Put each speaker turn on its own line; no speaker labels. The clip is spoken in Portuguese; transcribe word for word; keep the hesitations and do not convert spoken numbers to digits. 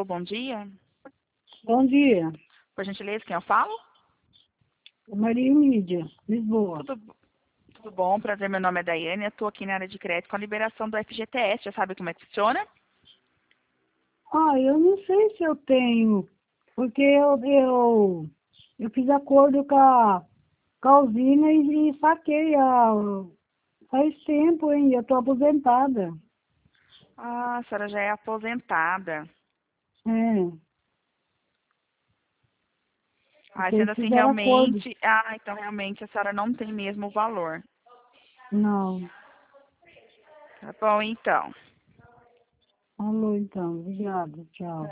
Alô, bom dia.
Bom dia,
Por gentileza, quem eu falo?
Maria Emídia, Lisboa.
Tudo, tudo bom? Prazer, meu nome é Daiane. Eu estou aqui na área de crédito com a liberação do F G T S. Já sabe como é que funciona?
Ah, eu não sei se eu tenho, porque eu, eu, eu fiz acordo com a, com a usina e, e saquei a, faz tempo, hein? Eu estou aposentada.
Ah, a senhora já é aposentada.
É,
Ah,
vocês
sendo assim,
fizeram acordo.
realmente... Ah, então realmente a senhora não tem mesmo o valor.
Não.
Tá bom, então.
Alô, então, obrigada, tchau.